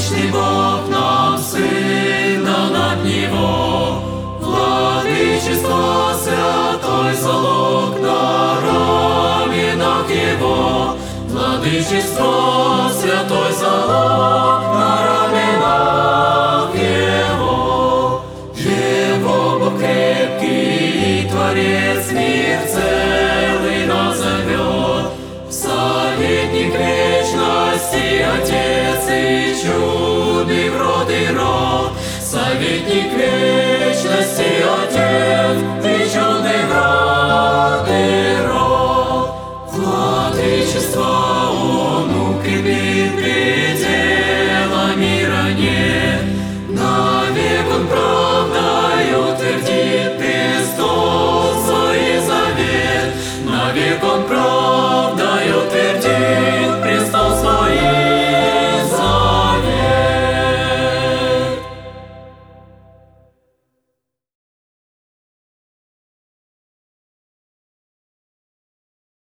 Вечный Бог нам Сын дал от Него, владычество святой залог на раменах Его, владычество святой залог на раменах Его. Его Бог крепкий и Творец мир целый назовет, советник вечности, Отец и чудный в род и род, советник вечности, Отец и чудный в род и род. Владычество Он укрепит, предела мира нет, навек Он правдою твердит престол свой завет, навек Он правдою